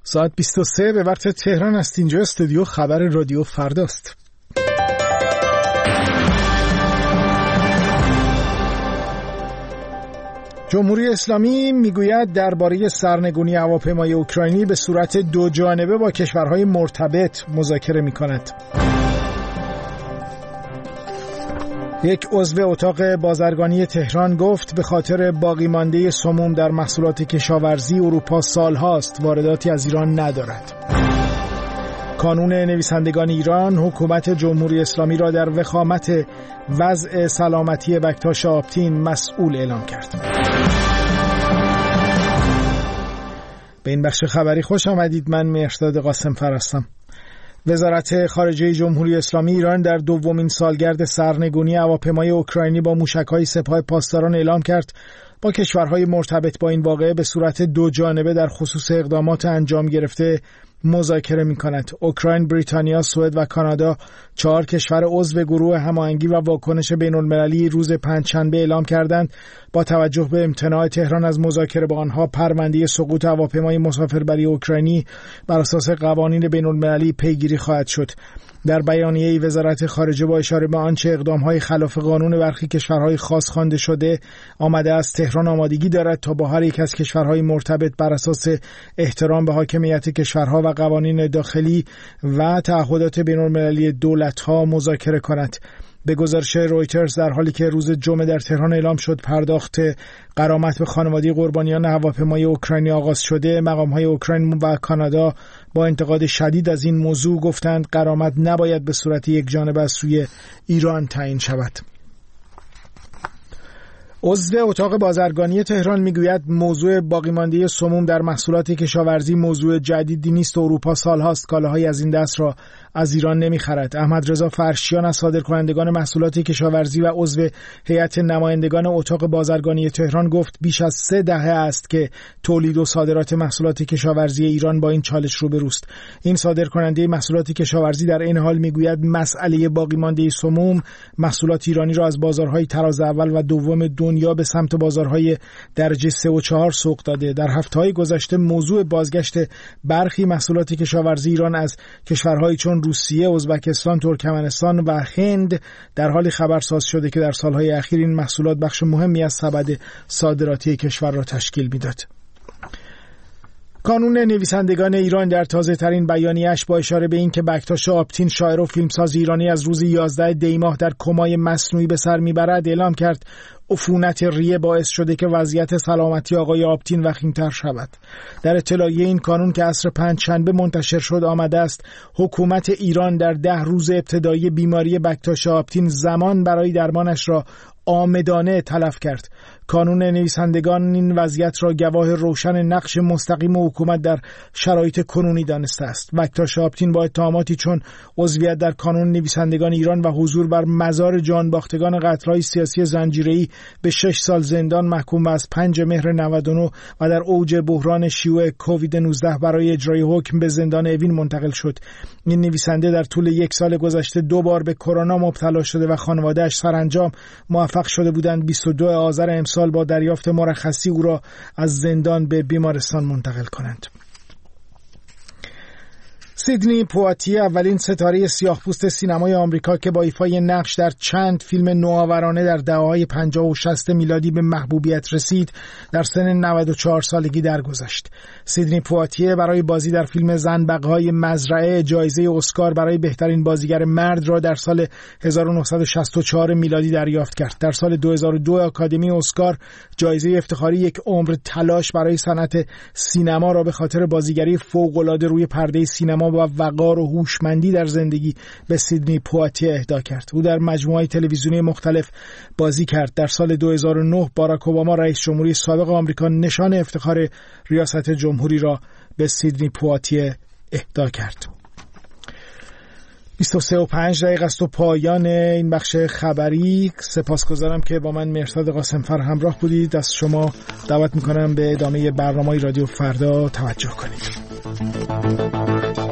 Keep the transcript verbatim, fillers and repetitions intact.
ساعت بیست و سه به وقت تهران است. اینجا استودیو خبر رادیو فرداست. جمهوری اسلامی میگوید درباره سرنگونی هواپیمای اوکراینی به صورت دو جانبه با کشورهای مرتبط مذاکره می‌کند. یک عضو اتاق بازرگانی تهران گفت به خاطر باقی مانده سموم در محصولات کشاورزی اروپا سالهاست وارداتی از ایران ندارد. کانون نویسندگان ایران حکومت جمهوری اسلامی را در وخامت وضع سلامتی بکتاش آپتین مسئول اعلام کرد. به این بخش خبری خوش آمدید. من مهرداد قاسمفر هستم. وزارت خارجه جمهوری اسلامی ایران در دومین سالگرد سرنگونی هواپیمای اوکراینی با موشک‌های سپاه پاسداران اعلام کرد با کشورهای مرتبط با این واقعه به صورت دو جانبه در خصوص اقدامات انجام گرفته مذاکره می‌کند. اوکراین، بریتانیا، سوئد و کانادا چهار کشور عضو گروه هماهنگی و واکنش بین‌المللی روز پنجشنبه اعلام کردند با توجه به امتناع تهران از مذاکره با آنها پرونده سقوط هواپیمای مسافربری اوکراینی بر اساس قوانین بین‌المللی پیگیری خواهد شد. در بیانیه وزارت خارجه با اشاره به آنچه اقدام‌های خلاف قانون برخی کشورهای خاص خوانده شده آمده است، تهران آمادگی دارد تا با هر یک از کشورهای مرتبط بر اساس احترام به حاکمیت کشورها و قوانین داخلی و تعهدات بین‌المللی دولت‌ها مذاکره کند. به گزارش رویترز در حالی که روز جمعه در تهران اعلام شد پرداخت غرامت به خانواده قربانیان هواپیمای اوکراینی آغاز شده، مقام‌های اوکراین و کانادا با انتقاد شدید از این موضوع گفتند غرامت نباید به صورت یک جانبه از سوی ایران تعیین شود. عضو اتاق بازرگانی تهران میگوید موضوع باقی مانده سموم در محصولات کشاورزی موضوع جدیدی نیست. اروپا سالهاست کالاهای از این دست را از ایران نمیخرد. احمد رضا فرشیان از صادرکنندگان محصولات کشاورزی و عضو هیئت نمایندگان اتاق بازرگانی تهران گفت بیش از سه دهه است که تولید و صادرات محصولات کشاورزی ایران با این چالش روبروست. این صادرکننده محصولات کشاورزی در این حال میگوید مسئله باقی مانده سموم محصولات ایرانی را از بازارهای تراز اول و دوم دنیا به سمت بازارهای درجه سه و چهار سوق داده. در هفته‌های گذشته موضوع بازگشت برخی محصولات کشاورزی ایران از کشورهای چون روسیه، ازبکستان، ترکمنستان و هند در حال خبرساز شده که در سالهای اخیر این محصولات بخش مهمی از سبد صادراتی کشور را تشکیل می‌داد. کانون نویسندگان ایران در تازه ترین بیانیه‌اش با اشاره به این که بکتاش آپتین شاعر و فیلمساز ایرانی از روز یازده دی ماه در کمای مصنوعی به سر میبرد اعلام کرد عفونت ریه باعث شده که وضعیت سلامتی آقای آپتین وخیم‌تر شود. در اطلاعیه این کانون که عصر پنجشنبه منتشر شد آمده است حکومت ایران در ده روز ابتدایی بیماری بکتاش آپتین زمان برای درمانش را آمدانه تلف کرد. کانون نویسندگان این وضعیت را گواه روشن نقش مستقیم حکومت در شرایط کنونی دانسته است. بکتاش آپتین با اتهاماتی چون عضویت در کانون نویسندگان ایران و حضور بر مزار جانباختگان قتل‌های سیاسی زنجیره‌ای به شش سال زندان محکوم و از پنج مهر نود و نه و در اوج بحران شیوع کووید نوزده برای اجرای حکم به زندان اوین منتقل شد. این نویسنده در طول یک سال گذشته دو بار به کرونا مبتلا شده و خانواده‌اش سرانجام موفق شده بودند بیست و دو آذر امسال با دریافت مرخصی او را از زندان به بیمارستان منتقل کنند. سیدنی پواتیه اولین ستاره سیاه‌پوست سینمای آمریکا که با ایفای نقش در چند فیلم نوآورانه در دهه‌های پنجاه و شصت میلادی به محبوبیت رسید، در سن نود و چهار سالگی درگذشت. سیدنی پواتیه برای بازی در فیلم زنبق‌های مزرعه جایزه اسکار برای بهترین بازیگر مرد را در سال هزار و نهصد و شصت و چهار میلادی دریافت کرد. در سال دو هزار و دو آکادمی اسکار جایزه افتخاری یک عمر تلاش برای صنعت سینما را به خاطر بازیگری فوق‌العاده روی پرده سینما و وقار و هوشمندی در زندگی به سیدنی پواتیه اهدا کرد. او در مجموعه‌های تلویزیونی مختلف بازی کرد. در سال دو هزار و نه باراک اوباما رئیس جمهوری سابق آمریکا نشان افتخار ریاست جمهوری را به سیدنی پواتیه اهدا کرد. بیست و سه و پنج دقیقه است و پایان این بخش خبری. سپاسگزارم که با من مهرداد قاسمفر همراه بودید. از شما دعوت میکنم به ادامه برنامه‌های رادیو فردا توجه کنید.